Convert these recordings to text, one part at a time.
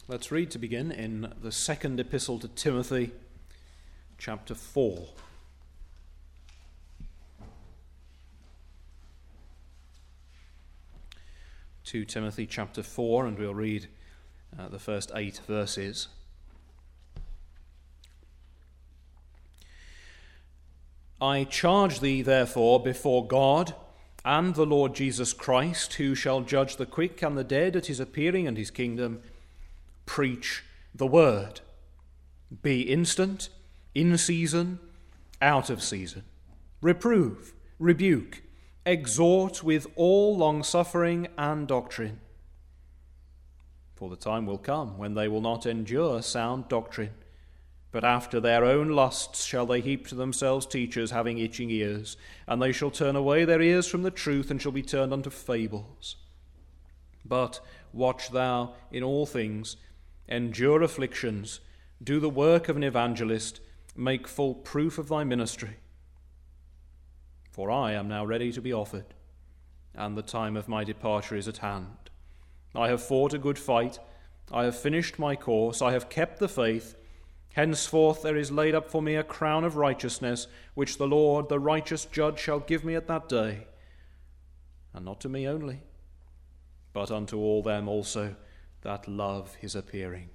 Let's read to begin in the second epistle to Timothy, chapter 4. To Timothy chapter 4, and we'll read the first 8 verses. I charge thee, therefore, before God and the Lord Jesus Christ, who shall judge the quick and the dead at his appearing and his kingdom, preach the word. Be instant, in season, out of season. Reprove, rebuke, exhort with all longsuffering and doctrine. For the time will come when they will not endure sound doctrine, but after their own lusts shall they heap to themselves teachers having itching ears, and they shall turn away their ears from the truth and shall be turned unto fables. But watch thou in all things, endure afflictions, do the work of an evangelist, make full proof of thy ministry. For I am now ready to be offered, and the time of my departure is at hand. I have fought a good fight, I have finished my course, I have kept the faith. Henceforth there is laid up for me a crown of righteousness, which the Lord, the righteous judge, shall give me at that day. And not to me only, but unto all them also that love his appearing.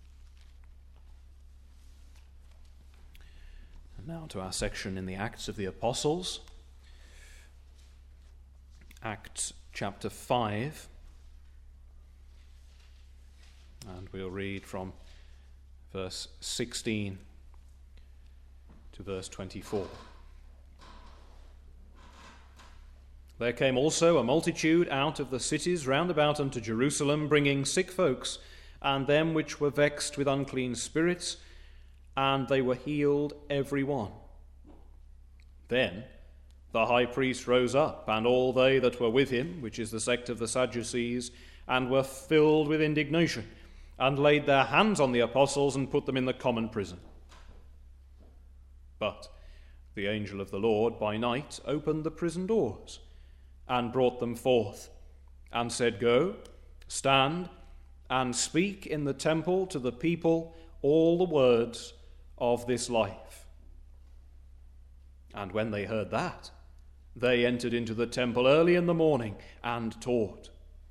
And now to our section in the Acts of the Apostles. Acts chapter 5. And we'll read from verse 16 to verse 24. There came also a multitude out of the cities round about unto Jerusalem, bringing sick folks, and them which were vexed with unclean spirits, and they were healed every one. Then the high priest rose up, and all they that were with him, which is the sect of the Sadducees, and were filled with indignation, and laid their hands on the apostles, and put them in the common prison. But the angel of the Lord by night opened the prison doors, and brought them forth, and said, Go, stand, and speak in the temple to the people all the words of this life. And when they heard that, they entered into the temple early in the morning, and taught.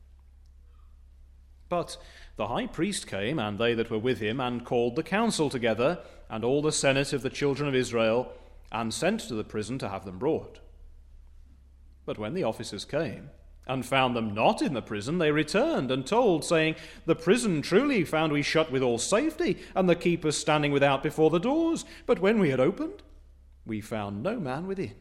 But the high priest came, and they that were with him, and called the council together, and all the senate of the children of Israel, and sent to the prison to have them brought. But when the officers came, and found them not in the prison, they returned, and told, saying, The prison truly found we shut with all safety, and the keepers standing without before the doors. But when we had opened, we found no man within.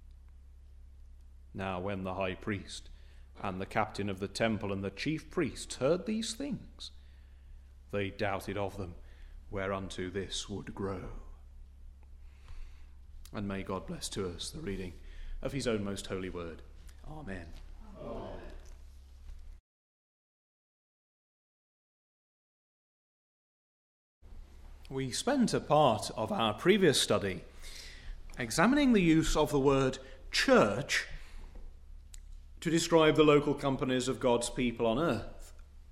Now when the high priest and the captain of the temple and the chief priests heard these things, they doubted of them whereunto this would grow. And may God bless to us the reading of his own most holy word. Amen. Amen. We spent a part of our previous study examining the use of the word church to describe the local companies of God's people on earth.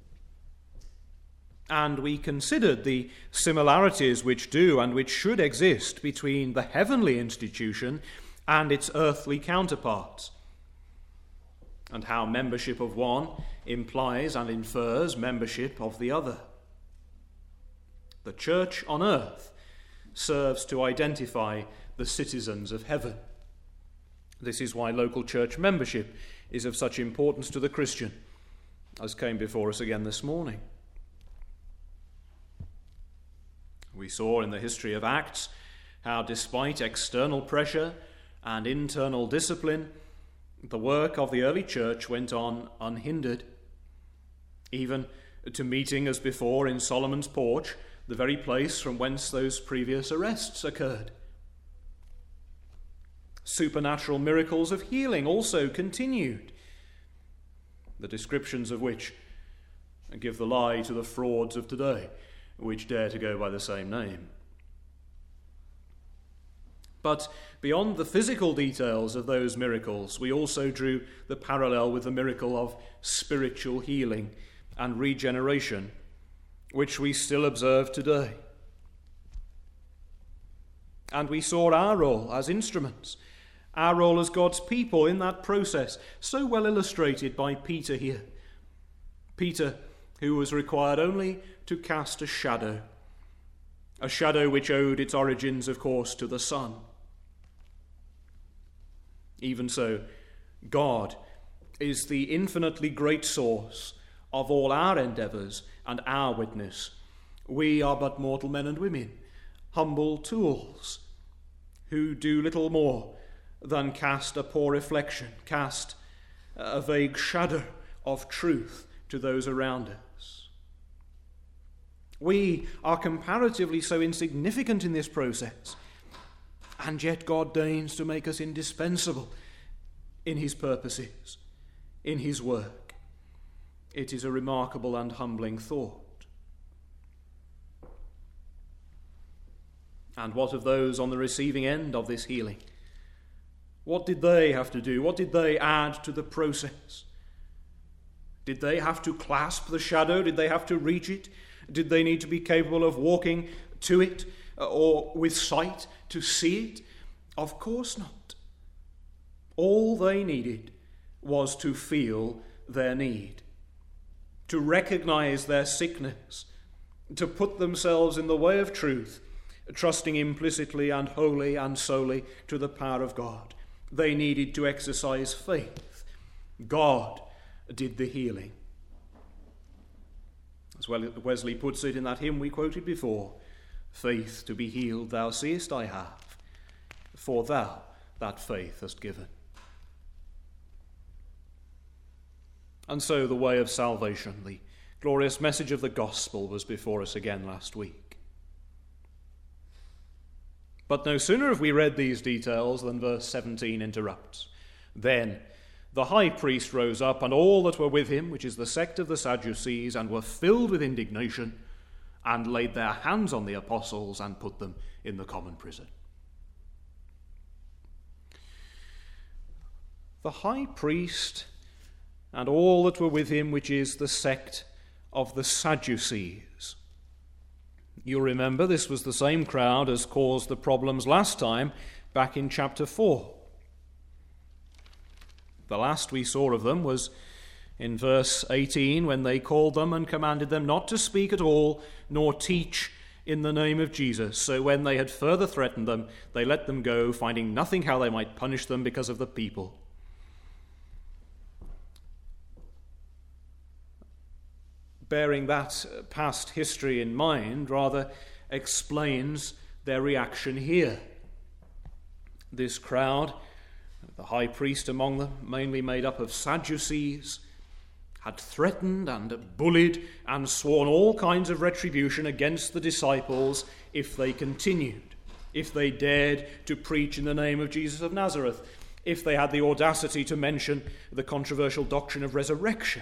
And we considered the similarities which do and which should exist between the heavenly institution and its earthly counterparts, and how membership of one implies and infers membership of the other. The church on earth serves to identify the citizens of heaven. This is why local church membership is of such importance to the Christian, as came before us again this morning. We saw in the history of Acts how, despite external pressure and internal discipline, the work of the early church went on unhindered, even to meeting as before in Solomon's porch, the very place from whence those previous arrests occurred. Supernatural miracles of healing also continued, the descriptions of which give the lie to the frauds of today, which dare to go by the same name. But beyond the physical details of those miracles, we also drew the parallel with the miracle of spiritual healing and regeneration which we still observe today. And we saw our role as instruments, our role as God's people in that process, so well illustrated by Peter here. Peter, who was required only to cast a shadow which owed its origins, of course, to the sun. Even so, God is the infinitely great source of all our endeavours and our witness. We are but mortal men and women, humble tools, who do little more than cast a poor reflection, cast a vague shadow of truth to those around us. We are comparatively so insignificant in this process, and yet God deigns to make us indispensable in his purposes, in his work. It is a remarkable and humbling thought. And what of those on the receiving end of this healing? What did they have to do? What did they add to the process? Did they have to clasp the shadow? Did they have to reach it? Did they need to be capable of walking to it or with sight to see it? Of course not. All they needed was to feel their need, to recognize their sickness, to put themselves in the way of truth, trusting implicitly and wholly and solely to the power of God. They needed to exercise faith. God did the healing. As Wesley puts it in that hymn we quoted before, faith to be healed thou seest I have, for thou that faith hast given. And so the way of salvation, the glorious message of the gospel, was before us again last week. But no sooner have we read these details than verse 17 interrupts. Then the high priest rose up, and all that were with him, which is the sect of the Sadducees, and were filled with indignation, and laid their hands on the apostles and put them in the common prison. The high priest and all that were with him, which is the sect of the Sadducees. You'll remember this was the same crowd as caused the problems last time, back in chapter 4. The last we saw of them was in verse 18, when they called them and commanded them not to speak at all, nor teach in the name of Jesus. So when they had further threatened them, they let them go, finding nothing how they might punish them because of the people. Bearing that past history in mind rather explains their reaction here. This crowd, the high priest among them, mainly made up of Sadducees, had threatened and bullied and sworn all kinds of retribution against the disciples if they continued, if they dared to preach in the name of Jesus of Nazareth, if they had the audacity to mention the controversial doctrine of resurrection.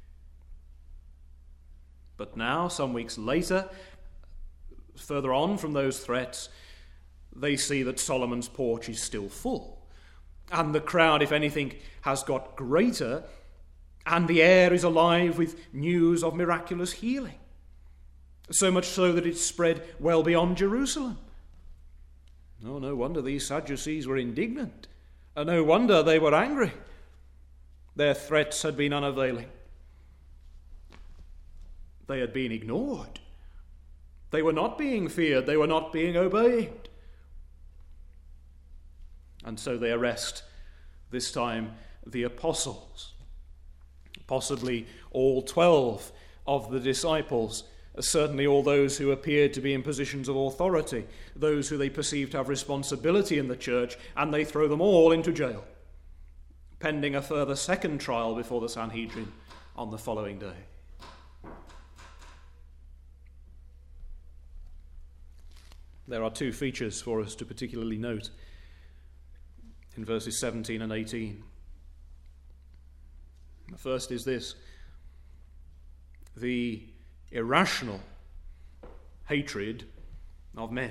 But now, some weeks later, further on from those threats, they see that Solomon's porch is still full. And the crowd, if anything, has got greater, and the air is alive with news of miraculous healing. So much so that it's spread well beyond Jerusalem. Oh, no wonder these Sadducees were indignant. No wonder they were angry. Their threats had been unavailing. They had been ignored. They were not being feared. They were not being obeyed. And so they arrest, this time, the apostles. Possibly all 12 of the disciples, certainly all those who appeared to be in positions of authority, those who they perceived to have responsibility in the church, and they throw them all into jail, pending a further second trial before the Sanhedrin on the following day. There are two features for us to particularly note in verses 17 and 18. The first is this: the irrational hatred of men.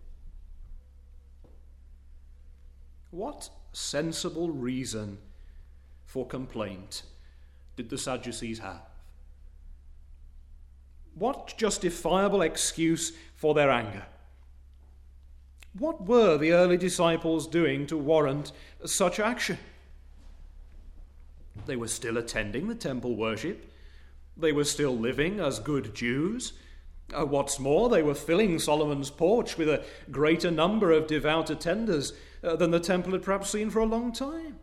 What sensible reason for complaint did the Sadducees have? What justifiable excuse for their anger? What were the early disciples doing to warrant such action? They were still attending the temple worship. They were still living as good Jews. What's more, they were filling Solomon's porch with a greater number of devout attenders than the temple had perhaps seen for a long time.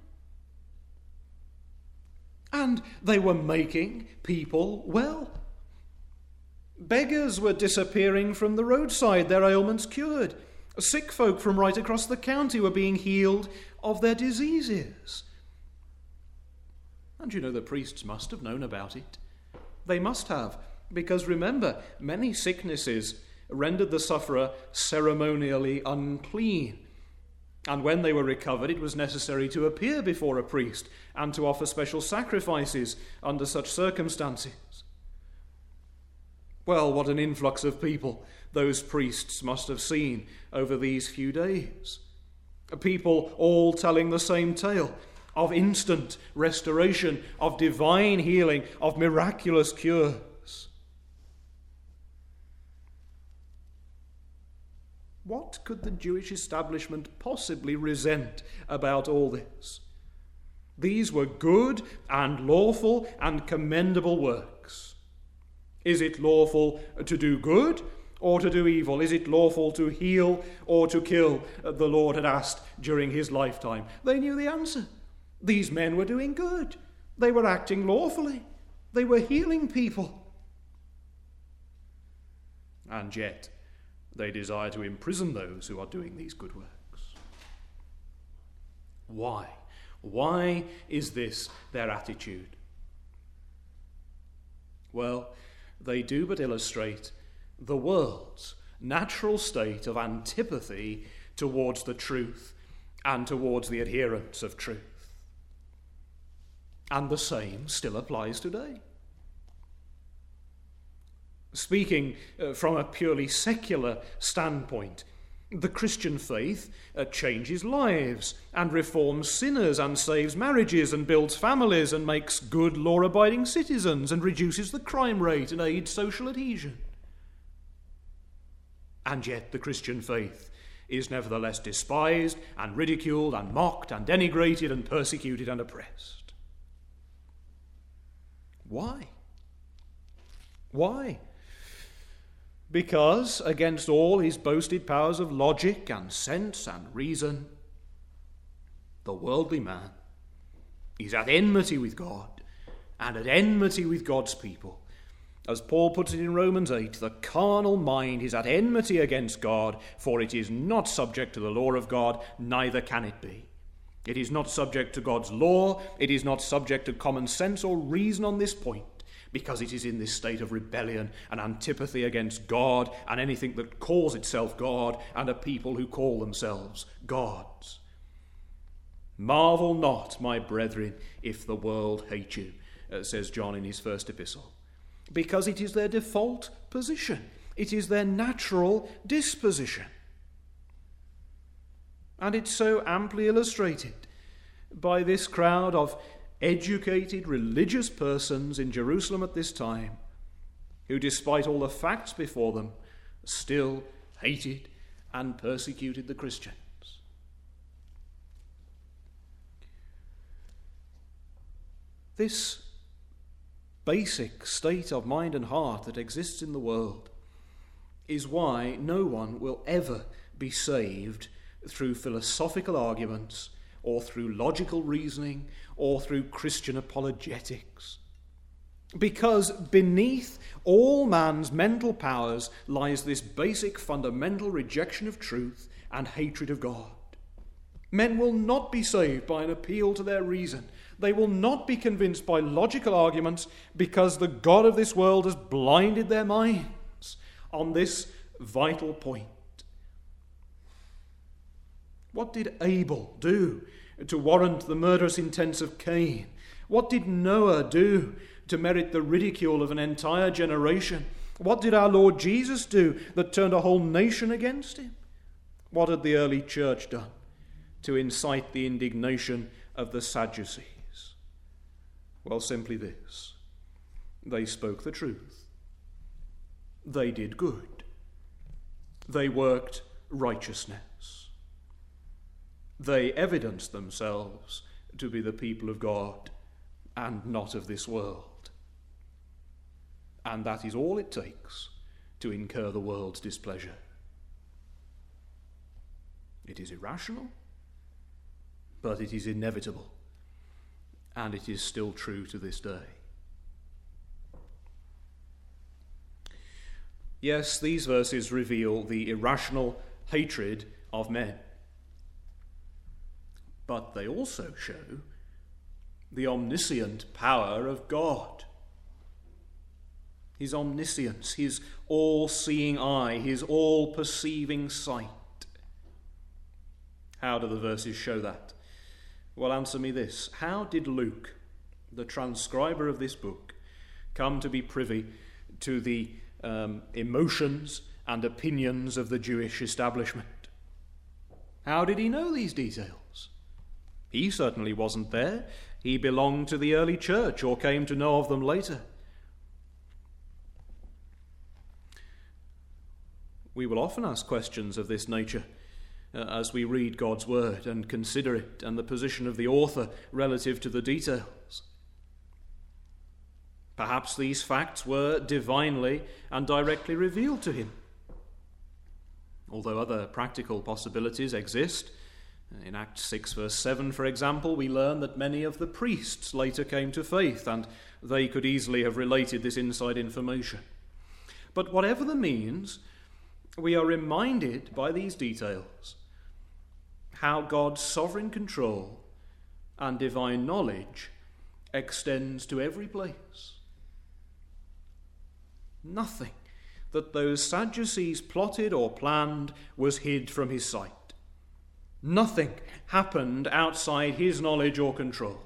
And they were making people well. Beggars were disappearing from the roadside, their ailments cured. Sick folk from right across the county were being healed of their diseases. And you know, the priests must have known about it. They must have, because remember, many sicknesses rendered the sufferer ceremonially unclean. And when they were recovered, it was necessary to appear before a priest and to offer special sacrifices under such circumstances. Well, what an influx of people those priests must have seen over these few days. People all telling the same tale of instant restoration, of divine healing, of miraculous cures. What could the Jewish establishment possibly resent about all this? These were good and lawful and commendable works. Is it lawful to do good or to do evil? Is it lawful to heal or to kill? The Lord had asked during his lifetime. They knew the answer. These men were doing good. They were acting lawfully. They were healing people. And yet, they desire to imprison those who are doing these good works. Why? Why is this their attitude? Well, they do but illustrate the world's natural state of antipathy towards the truth and towards the adherents of truth. And the same still applies today. Speaking from a purely secular standpoint, the Christian faith changes lives and reforms sinners and saves marriages and builds families and makes good law-abiding citizens and reduces the crime rate and aids social adhesion. And yet the Christian faith is nevertheless despised and ridiculed and mocked and denigrated and persecuted and oppressed. Why? Why? Because, against all his boasted powers of logic and sense and reason, the worldly man is at enmity with God and at enmity with God's people. As Paul puts it in Romans 8, the carnal mind is at enmity against God, for it is not subject to the law of God, neither can it be. It is not subject to God's law, it is not subject to common sense or reason on this point, because it is in this state of rebellion and antipathy against God and anything that calls itself God and a people who call themselves gods. Marvel not, my brethren, if the world hate you, says John in his first epistle, because it is their default position. It is their natural disposition. And it's so amply illustrated by this crowd of educated religious persons in Jerusalem at this time, who, despite all the facts before them, still hated and persecuted the Christians. This basic state of mind and heart that exists in the world is why no one will ever be saved through philosophical arguments or through logical reasoning or through Christian apologetics. Because beneath all man's mental powers lies this basic fundamental rejection of truth and hatred of God. Men will not be saved by an appeal to their reason. They will not be convinced by logical arguments because the God of this world has blinded their minds on this vital point. What did Abel do to warrant the murderous intents of Cain? What did Noah do to merit the ridicule of an entire generation? What did our Lord Jesus do that turned a whole nation against him? What had the early church done to incite the indignation of the Sadducees? Well, simply this: they spoke the truth. they did good. They worked righteousness. They evidenced themselves to be the people of God and not of this world. And that is all it takes to incur the world's displeasure. It is irrational, but it is inevitable, and it is still true to this day. Yes, these verses reveal the irrational hatred of men, but they also show the omniscient power of God. His omniscience, his all-seeing eye, his all-perceiving sight. How do the verses show that? Well, answer me this. How did Luke, the transcriber of this book, come to be privy to the emotions and opinions of the Jewish establishment? How did he know these details? He certainly wasn't there. He belonged to the early church or came to know of them later. We will often ask questions of this nature as we read God's word and consider it and the position of the author relative to the details. Perhaps these facts were divinely and directly revealed to him, although other practical possibilities exist. In Acts 6 verse 7, for example, we learn that many of the priests later came to faith, and they could easily have related this inside information. But whatever the means, we are reminded by these details how God's sovereign control and divine knowledge extends to every place. Nothing that those Sadducees plotted or planned was hid from his sight. Nothing happened outside his knowledge or control.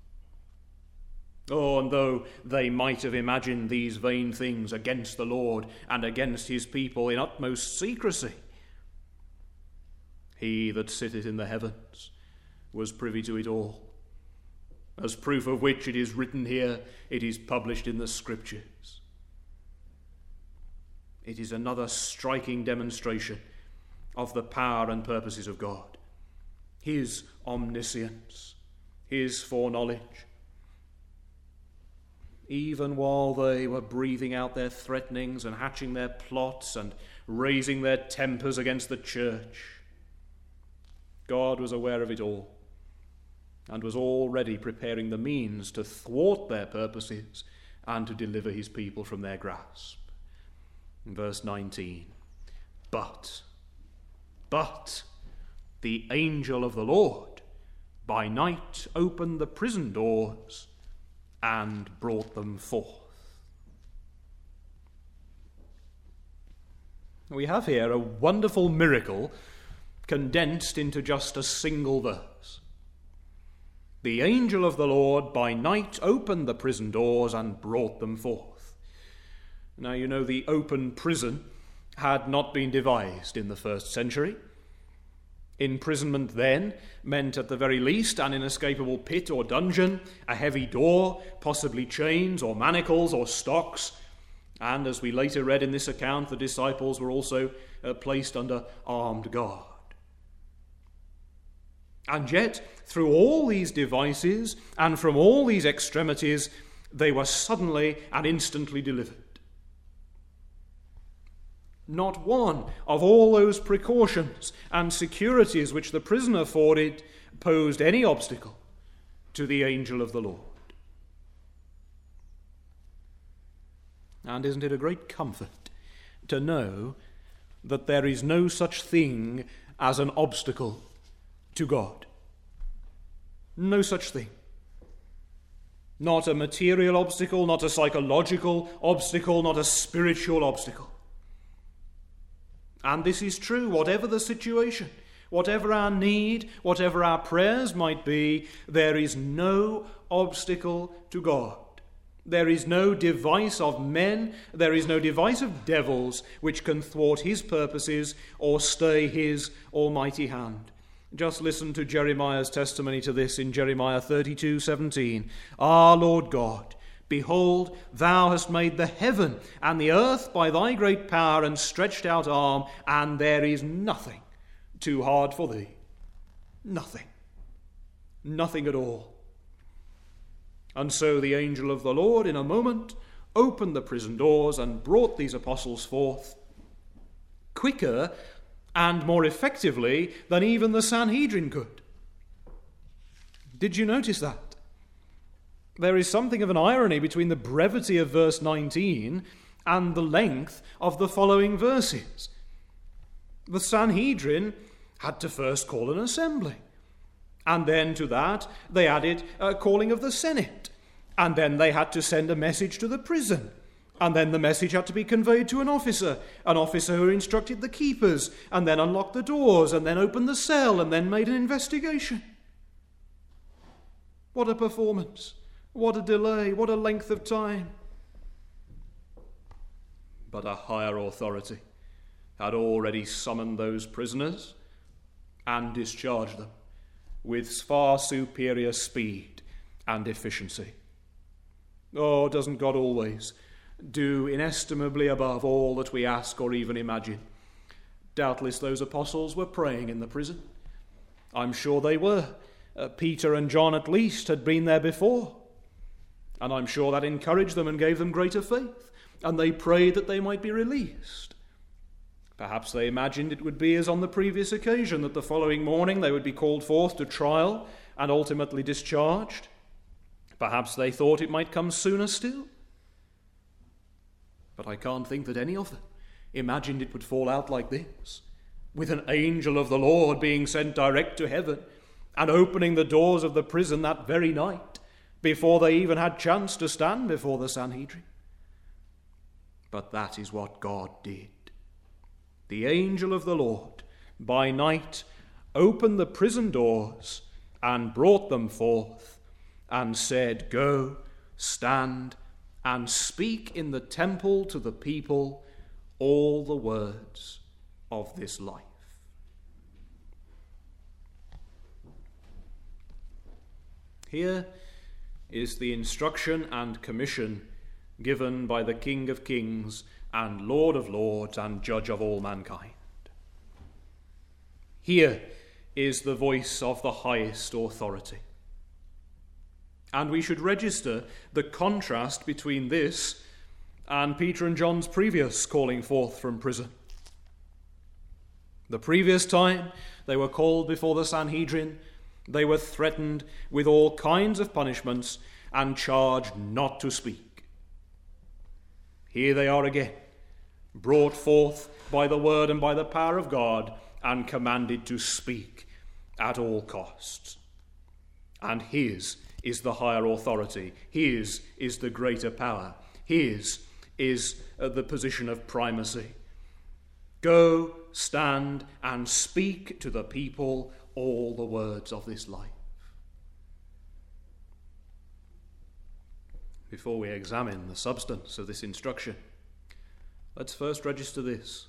Oh, and though they might have imagined these vain things against the Lord and against his people in utmost secrecy, he that sitteth in the heavens was privy to it all. As proof of which it is written here, it is published in the Scriptures. It is another striking demonstration of the power and purposes of God, his omniscience, his foreknowledge. Even while they were breathing out their threatenings and hatching their plots and raising their tempers against the church, God was aware of it all and was already preparing the means to thwart their purposes and to deliver his people from their grasp. In verse 19, but the angel of the Lord by night opened the prison doors and brought them forth. We have here a wonderful miracle condensed into just a single verse. The angel of the Lord by night opened the prison doors and brought them forth. Now, you know, the open prison had not been devised in the first century. Imprisonment then meant at the very least an inescapable pit or dungeon, a heavy door, possibly chains or manacles or stocks, and as we later read in this account, the disciples were also placed under armed guard. And yet, through all these devices and from all these extremities, they were suddenly and instantly delivered. Not one of all those precautions and securities which the prison afforded posed any obstacle to the angel of the Lord. And isn't it a great comfort to know that there is no such thing as an obstacle to God? No such thing. Not a material obstacle, not a psychological obstacle, not a spiritual obstacle. And this is true, whatever the situation, whatever our need, whatever our prayers might be, there is no obstacle to God. There is no device of men, there is no device of devils which can thwart his purposes or stay his almighty hand. Just listen to Jeremiah's testimony to this in Jeremiah 32:17. Ah, Lord God, Behold, thou hast made the heaven and the earth by thy great power and stretched out arm, and there is nothing too hard for thee. Nothing. Nothing at all. And so the angel of the Lord in a moment opened the prison doors and brought these apostles forth, quicker and more effectively than even the Sanhedrin could. Did you notice that? There is something of an irony between the brevity of verse 19 and the length of the following verses. The Sanhedrin had to first call an assembly, and then to that they added a calling of the Senate, and then they had to send a message to the prison, and then the message had to be conveyed to an officer who instructed the keepers, and then unlocked the doors, and then opened the cell, and then made an investigation. What a performance! What a delay, what a length of time. But a higher authority had already summoned those prisoners and discharged them with far superior speed and efficiency. Oh, doesn't God always do inestimably above all that we ask or even imagine? Doubtless those apostles were praying in the prison. I'm sure they were. Peter and John at least had been there before. And I'm sure that encouraged them and gave them greater faith, and they prayed that they might be released. Perhaps they imagined it would be as on the previous occasion, that the following morning they would be called forth to trial and ultimately discharged. Perhaps they thought it might come sooner still. But I can't think that any of them imagined it would fall out like this, with an angel of the Lord being sent direct to heaven and opening the doors of the prison that very night, before they even had chance to stand before the Sanhedrin. But that is what God did. The angel of the Lord, by night, opened the prison doors and brought them forth, and said, Go, stand, and speak in the temple to the people all the words of this life. Here is the instruction and commission given by the King of Kings and Lord of Lords and Judge of all mankind. Here is the voice of the highest authority. And we should register the contrast between this and Peter and John's previous calling forth from prison. The previous time they were called before the Sanhedrin, they were threatened with all kinds of punishments and charged not to speak. Here they are again, brought forth by the word and by the power of God, and commanded to speak at all costs. And his is the higher authority. His is the greater power. His is the position of primacy. Go, stand, and speak to the people all the words of this life. Before we examine the substance of this instruction, let's first register this.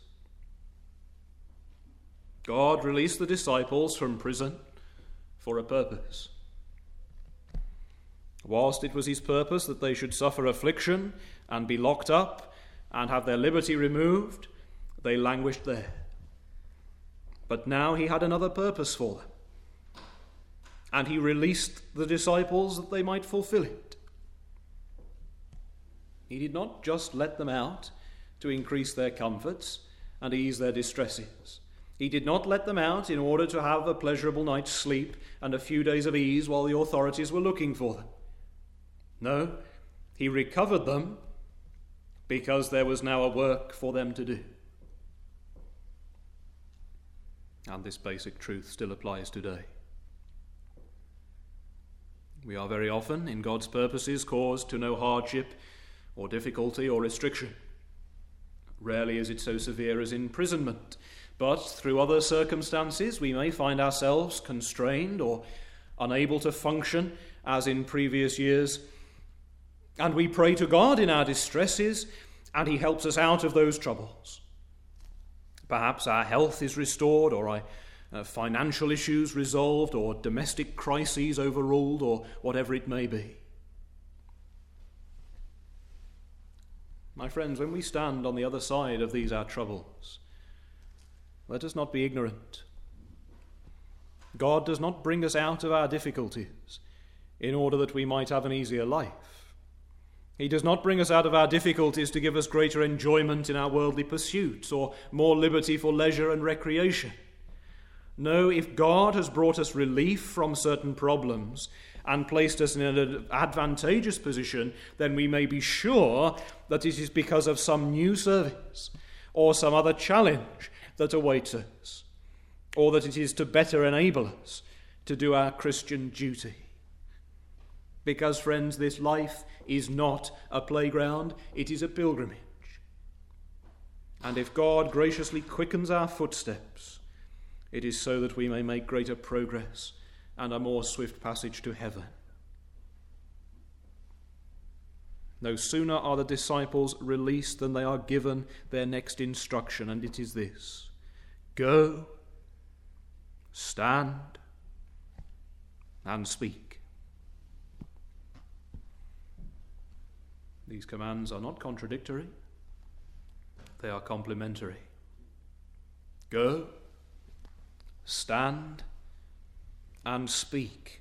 God released the disciples from prison for a purpose. Whilst it was his purpose that they should suffer affliction and be locked up and have their liberty removed, they languished there. But now he had another purpose for them, and he released the disciples that they might fulfill it. He did not just let them out to increase their comforts and ease their distresses. He did not let them out in order to have a pleasurable night's sleep and a few days of ease while the authorities were looking for them. No, he recovered them because there was now a work for them to do. And this basic truth still applies today. We are very often, in God's purposes, caused to no hardship or difficulty or restriction. Rarely is it so severe as imprisonment, but through other circumstances we may find ourselves constrained or unable to function as in previous years. And we pray to God in our distresses, and he helps us out of those troubles. Perhaps our health is restored, or our financial issues resolved, or domestic crises overruled, or whatever it may be. My friends, when we stand on the other side of these our troubles, let us not be ignorant. God does not bring us out of our difficulties in order that we might have an easier life. He does not bring us out of our difficulties to give us greater enjoyment in our worldly pursuits or more liberty for leisure and recreation. No, if God has brought us relief from certain problems and placed us in an advantageous position, then we may be sure that it is because of some new service or some other challenge that awaits us, or that it is to better enable us to do our Christian duty. Because, friends, this life is not a playground, it is a pilgrimage. And if God graciously quickens our footsteps, it is so that we may make greater progress and a more swift passage to heaven. No sooner are the disciples released than they are given their next instruction, and it is this: go, stand, and speak. These commands are not contradictory, they are complementary. Go, stand, and speak.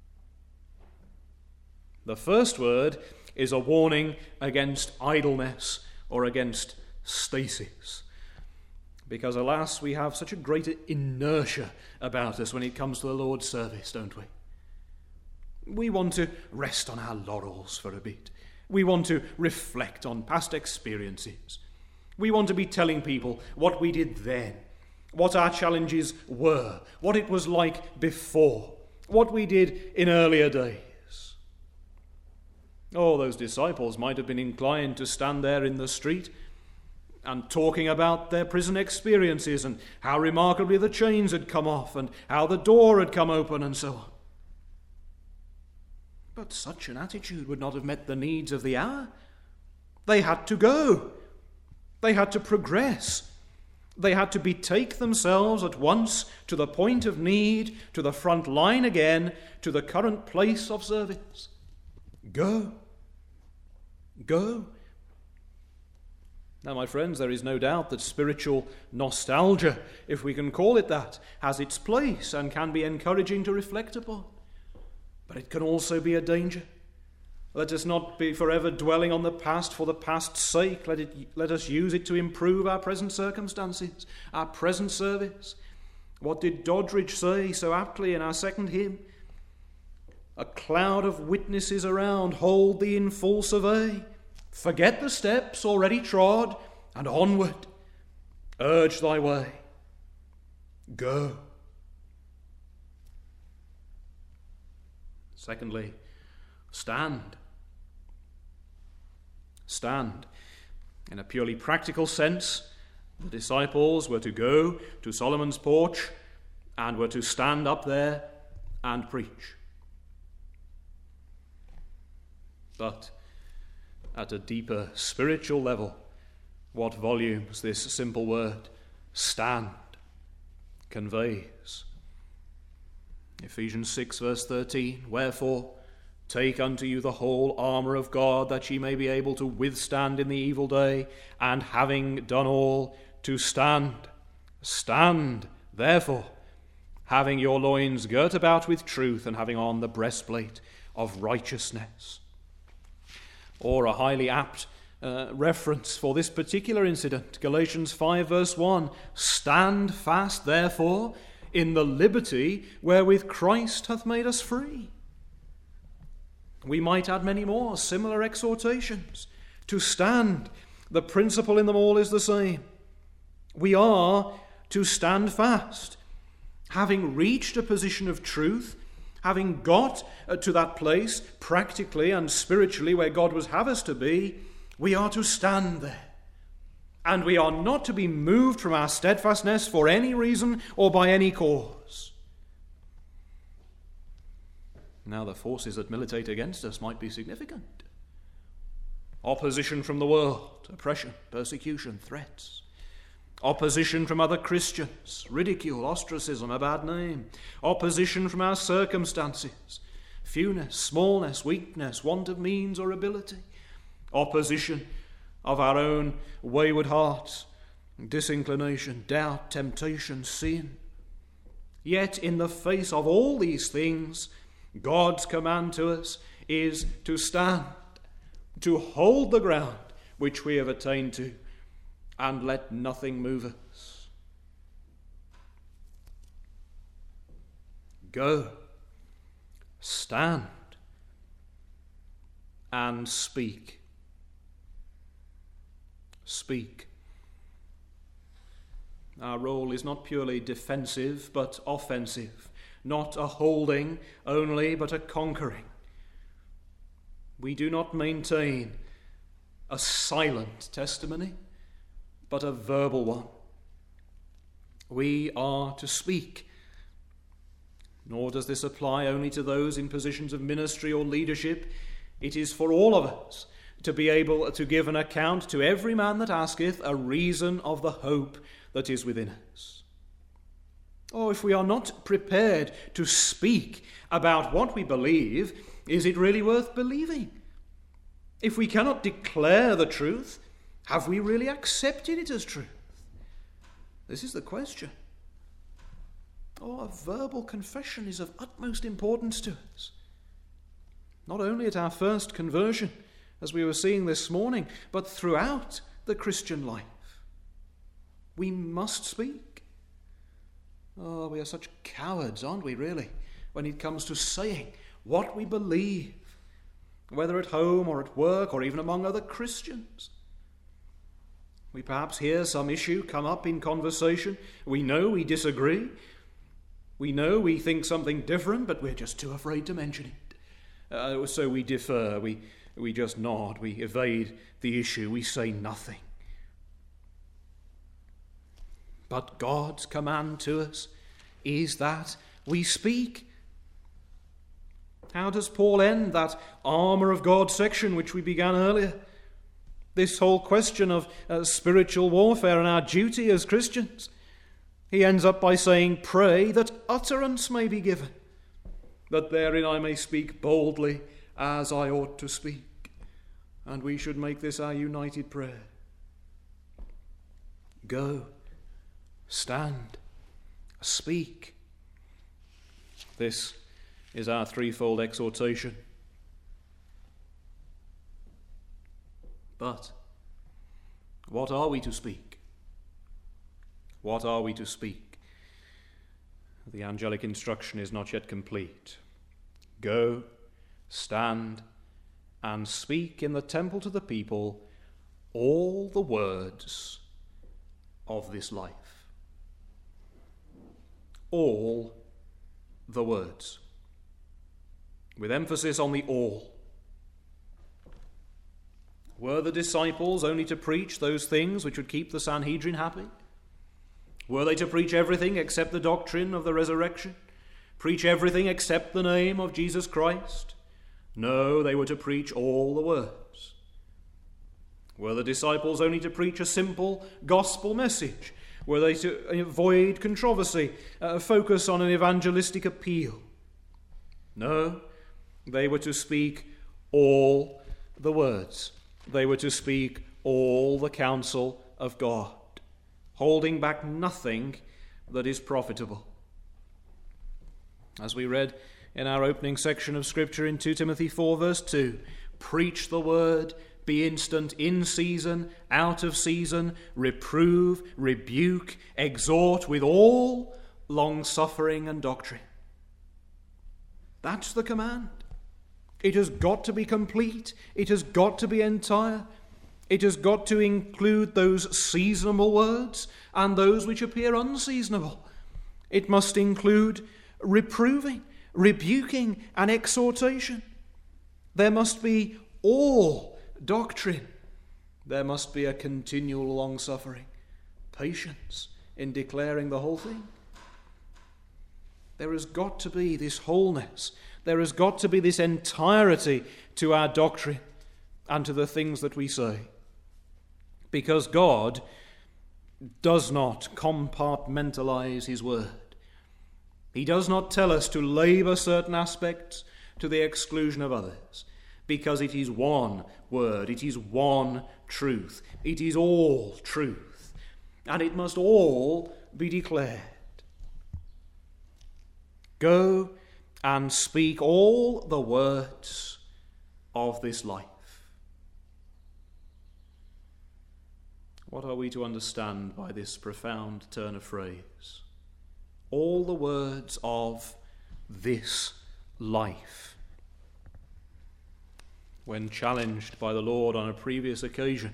The first word is a warning against idleness or against stasis. Because, alas, we have such a great inertia about us when it comes to the Lord's service, don't we? We want to rest on our laurels for a bit. We want to reflect on past experiences. We want to be telling people what we did then, what our challenges were, what it was like before, what we did in earlier days. Oh, those disciples might have been inclined to stand there in the street and talking about their prison experiences and how remarkably the chains had come off and how the door had come open and so on. But such an attitude would not have met the needs of the hour. They had to go. They had to progress. They had to betake themselves at once to the point of need, to the front line again, to the current place of service. Go. Go. Now, my friends, there is no doubt that spiritual nostalgia, if we can call it that, has its place and can be encouraging to reflect upon. But it can also be a danger. Let us not be forever dwelling on the past for the past's sake. Let us use it to improve our present circumstances, our present service. What did Doddridge say so aptly in our second hymn? A cloud of witnesses around, hold thee in full survey. Forget the steps already trod, and onward urge thy way. Go. Secondly, stand. Stand. In a purely practical sense, the disciples were to go to Solomon's porch and were to stand up there and preach. But at a deeper spiritual level, what volumes this simple word, stand, conveys. Ephesians 6 verse 13, wherefore, take unto you the whole armour of God, that ye may be able to withstand in the evil day, and having done all, to stand. Stand, therefore, having your loins girt about with truth, and having on the breastplate of righteousness. Or a highly apt reference for this particular incident, Galatians 5 verse 1, stand fast, therefore, in the liberty wherewith Christ hath made us free. We might add many more similar exhortations. To stand, the principle in them all is the same. We are to stand fast. Having reached a position of truth, having got to that place practically and spiritually where God would have us to be, we are to stand there. And we are not to be moved from our steadfastness for any reason or by any cause. Now, the forces that militate against us might be significant. Opposition from the world, oppression, persecution, threats. Opposition from other Christians, ridicule, ostracism, a bad name. Opposition from our circumstances, fewness, smallness, weakness, want of means or ability. Opposition of our own wayward hearts, disinclination, doubt, temptation, sin. Yet in the face of all these things, God's command to us is to stand, to hold the ground which we have attained to, and let nothing move us. Go, stand, and speak. Speak. Our role is not purely defensive, but offensive, not a holding only, but a conquering. We do not maintain a silent testimony, but a verbal one. We are to speak. Nor does this apply only to those in positions of ministry or leadership. It is for all of us to be able to give an account to every man that asketh a reason of the hope that is within us. Oh, if we are not prepared to speak about what we believe, is it really worth believing? If we cannot declare the truth, have we really accepted it as truth? This is the question. Oh, a verbal confession is of utmost importance to us. Not only at our first conversion, as we were seeing this morning, but throughout the Christian life. We must speak. Oh, we are such cowards, aren't we, really, when it comes to saying what we believe, whether at home or at work or even among other Christians. We perhaps hear some issue come up in conversation. We know we disagree. We know we think something different, but we're just too afraid to mention it. So we defer, we just nod, we evade the issue, we say nothing. But God's command to us is that we speak. How does Paul end that armour of God section which we began earlier? This whole question of spiritual warfare and our duty as Christians. He ends up by saying, pray that utterance may be given, that therein I may speak boldly as I ought to speak. And we should make this our united prayer. Go, stand, speak. This is our threefold exhortation. But what are we to speak? What are we to speak? The angelic instruction is not yet complete. Go, stand, and speak in the temple to the people all the words of this life. All the words. With emphasis on the all. Were the disciples only to preach those things which would keep the Sanhedrin happy? Were they to preach everything except the doctrine of the resurrection? Preach everything except the name of Jesus Christ? No, they were to preach all the words. Were the disciples only to preach a simple gospel message? Were they to avoid controversy, focus on an evangelistic appeal? No, they were to speak all the words. They were to speak all the counsel of God, holding back nothing that is profitable. As we read in our opening section of Scripture in 2 Timothy 4 verse 2, preach the word, be instant, in season, out of season, reprove, rebuke, exhort with all long-suffering and doctrine. That's the command. It has got to be complete. It has got to be entire. It has got to include those seasonable words and those which appear unseasonable. It must include reproving, rebuking, and exhortation. There must be all doctrine. There must be a continual long-suffering, patience in declaring the whole thing. There has got to be this wholeness. There has got to be this entirety to our doctrine and to the things that we say. Because God does not compartmentalize his word. He does not tell us to labour certain aspects to the exclusion of others. because it is one word, it is one truth, it is all truth, and it must all be declared. Go and speak all the words of this life. What are we to understand by this profound turn of phrase? All the words of this life. When challenged by the Lord on a previous occasion,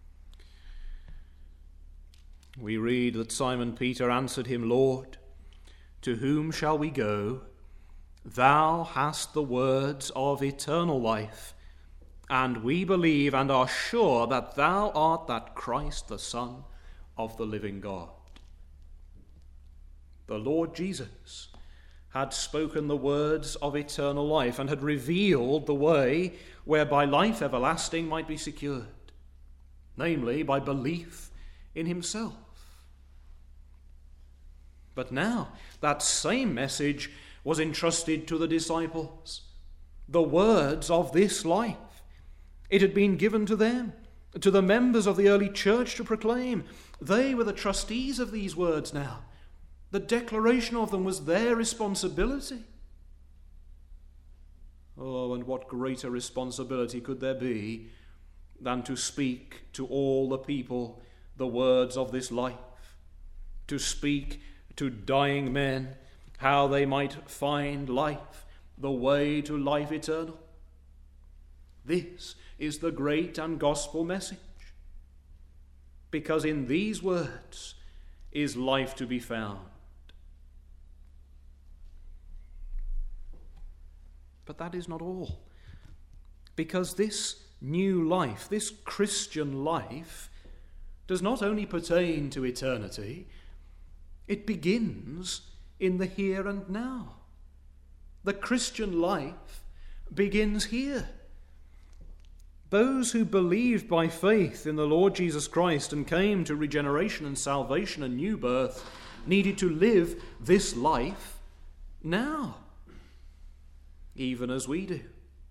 we read that Simon Peter answered him, Lord, to whom shall we go? Thou hast the words of eternal life, and we believe and are sure that thou art that Christ, the Son of the living God. The Lord Jesus had spoken the words of eternal life and had revealed the way whereby life everlasting might be secured, namely by belief in himself. But now that same message was entrusted to the disciples. The words of this life. It had been given to them, to the members of the early church to proclaim. They were the trustees of these words now. The declaration of them was their responsibility. Oh, and what greater responsibility could there be than to speak to all the people the words of this life, to speak to dying men how they might find life, the way to life eternal. This is the great and gospel message, because in these words is life to be found. But that is not all, because this new life, this Christian life, does not only pertain to eternity, it begins in the here and now. The Christian life begins here. Those who believed by faith in the Lord Jesus Christ and came to regeneration and salvation and new birth needed to live this life now, even as we do.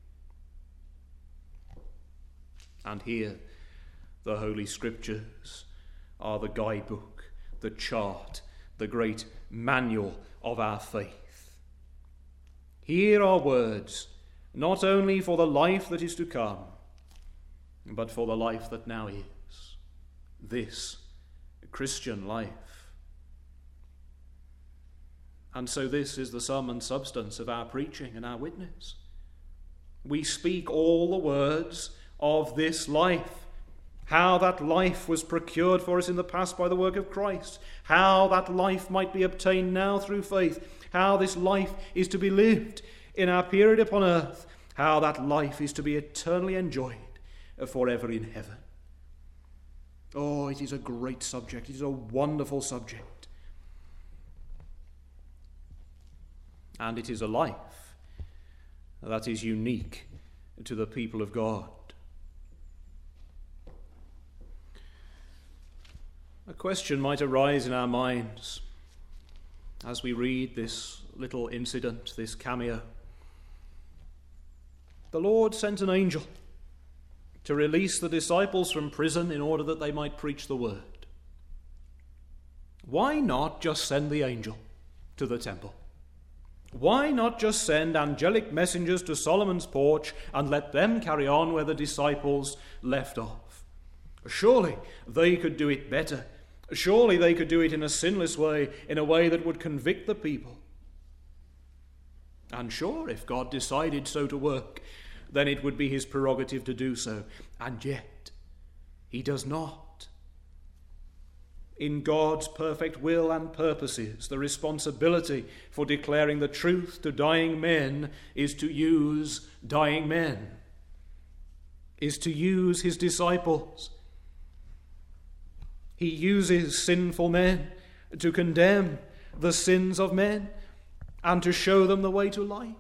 And here, the Holy Scriptures are the guidebook, the chart, the great manual of our faith. Here are words not only for the life that is to come, but for the life that now is, this Christian life. And so this is the sum and substance of our preaching and our witness. We speak all the words of this life, how that life was procured for us in the past by the work of Christ, how that life might be obtained now through faith, how this life is to be lived in our period upon earth, how that life is to be eternally enjoyed forever in heaven. Oh, it is a great subject. It is a wonderful subject. And it is a life that is unique to the people of God. A question might arise in our minds as we read this little incident, this cameo. The Lord sent an angel to release the disciples from prison in order that they might preach the word. Why not just send the angel to the temple? Why not just send angelic messengers to Solomon's porch and let them carry on where the disciples left off? Surely they could do it better. Surely they could do it in a sinless way, in a way that would convict the people. And sure, if God decided so to work, then it would be his prerogative to do so. And yet, he does not. In God's perfect will and purposes, the responsibility for declaring the truth to dying men is to use dying men, is to use his disciples. He uses sinful men to condemn the sins of men and to show them the way to life.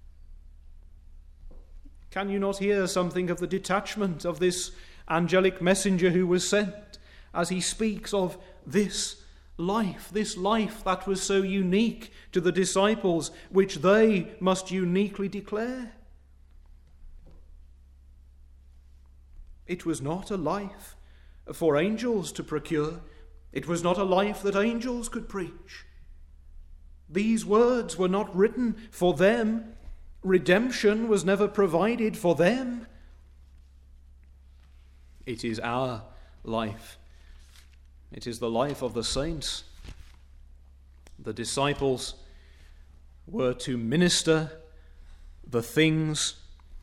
Can you not hear something of the detachment of this angelic messenger who was sent as he speaks of this life that was so unique to the disciples, which they must uniquely declare? It was not a life for angels to procure. It was not a life that angels could preach. These words were not written for them. Redemption was never provided for them. It is our life. It is the life of the saints. The disciples were to minister the things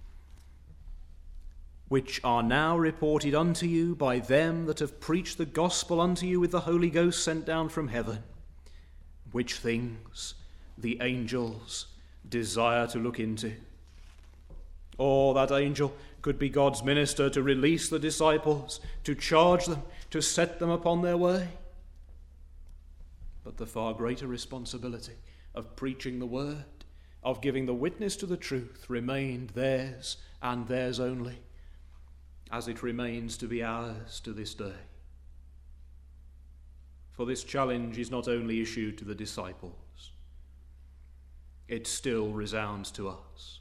which are now reported unto you by them that have preached the gospel unto you with the Holy Ghost sent down from heaven, which things the angels desire to look into. Oh, that angel could be God's minister to release the disciples, to charge them, to set them upon their way. But the far greater responsibility of preaching the word, of giving the witness to the truth, remained theirs and theirs only, as it remains to be ours to this day. For this challenge is not only issued to the disciples, it still resounds to us.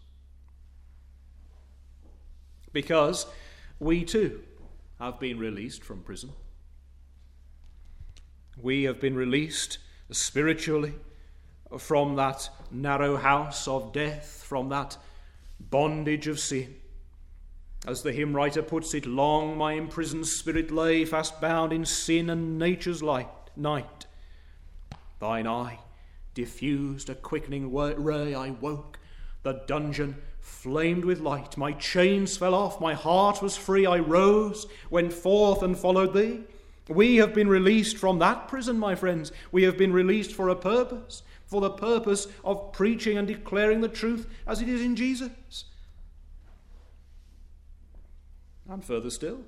Because we too have been released from prison. We have been released spiritually from that narrow house of death, from that bondage of sin. As the hymn writer puts it, long my imprisoned spirit lay, fast bound in sin and nature's night. Thine eye diffused a quickening ray, I woke, the dungeon flamed with light, my chains fell off, my heart was free, I rose, went forth and followed thee. We have been released from that prison, my friends. We have been released for a purpose, for the purpose of preaching and declaring the truth as it is in Jesus. And further still,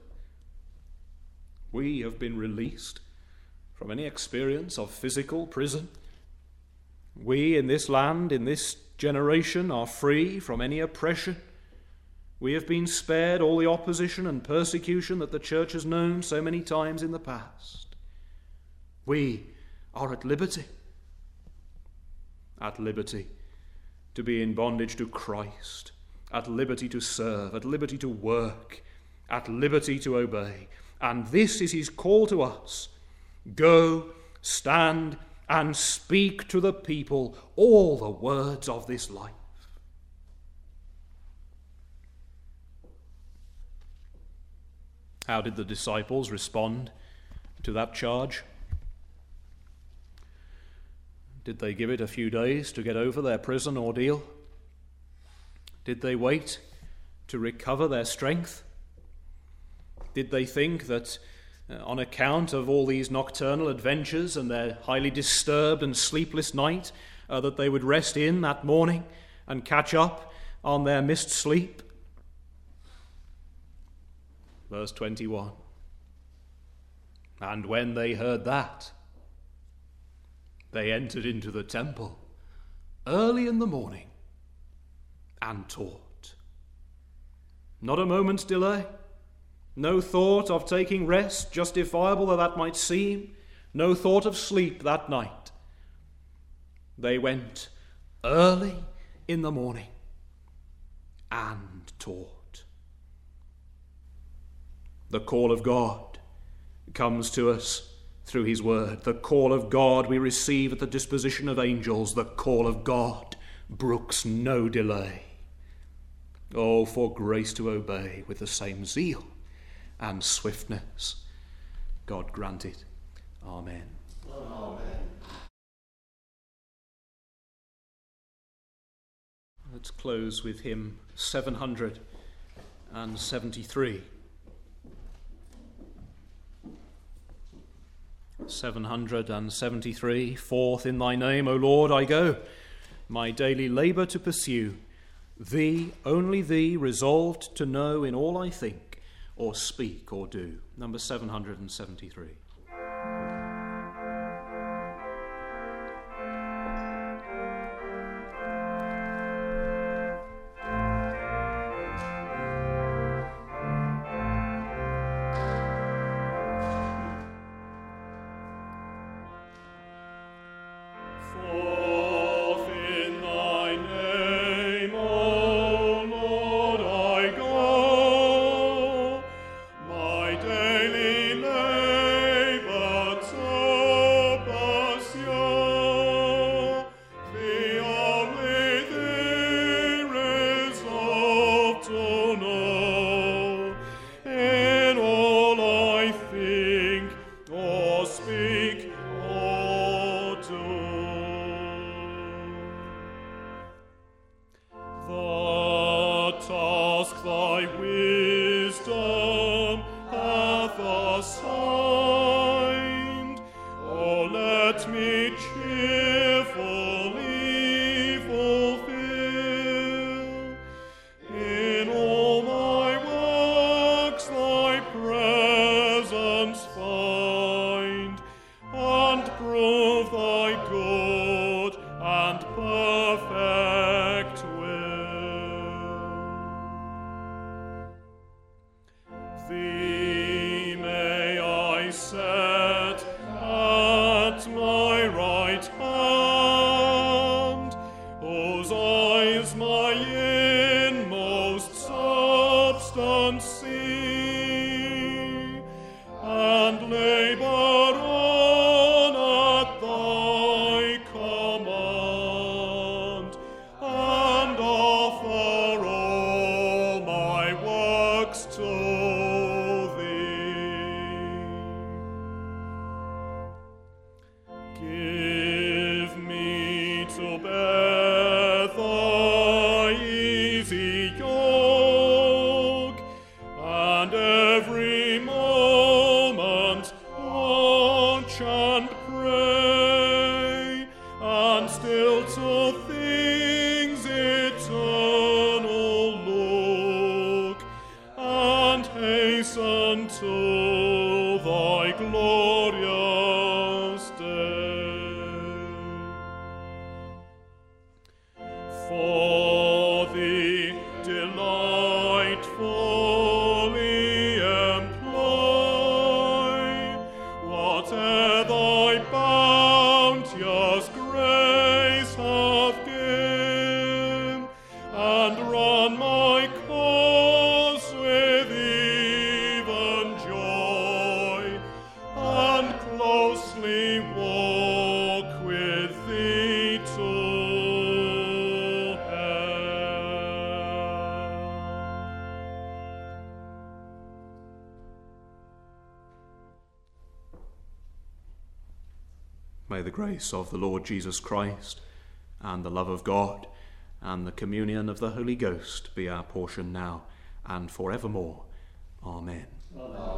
we have been released from any experience of physical prison. We in this land, in this generation, are free from any oppression. We have been spared all the opposition and persecution that the church has known so many times in the past. We are at liberty to be in bondage to Christ, at liberty to serve, at liberty to work, at liberty to obey. And this is his call to us. Go, stand, and speak to the people all the words of this life. How did the disciples respond to that charge? Did they give it a few days to get over their prison ordeal? Did they wait to recover their strength? Did they think that on account of all these nocturnal adventures and their highly disturbed and sleepless night, that they would rest in that morning and catch up on their missed sleep? Verse 21. And when they heard that, they entered into the temple early in the morning and taught. Not a moment's delay. No thought of taking rest, justifiable though that might seem. No thought of sleep that night. They went early in the morning and taught. The call of God comes to us through his word. The call of God we receive at the disposition of angels. The call of God brooks no delay. Oh, for grace to obey with the same zeal and swiftness. God grant it. Amen. Amen. Let's close with hymn 773. 773. Forth in thy name, O Lord, I go, my daily labour to pursue. Thee, only thee, resolved to know in all I think, or speak, or do. Number 773. seek or do. The task thy wisdom hath assigned, oh, let me cheerfully fulfill. In all my works thy presence find, and prove thy good and perfect will. Thee may I set at my right hand, whose eyes my inmost substance see, and labor on at thy command, and offer all my works to thee. Give me to bear thy easy yoke, and every moment watch and pray, and still to things eternal look, and hasten to thy glorious day. For thee delightfully employ whate'er thy bounteous grace hath given, and run my course with even joy, and closely walk with thee to May the grace of the Lord Jesus Christ, and the love of God, and the communion of the Holy Ghost be our portion now and forevermore. Amen. Amen.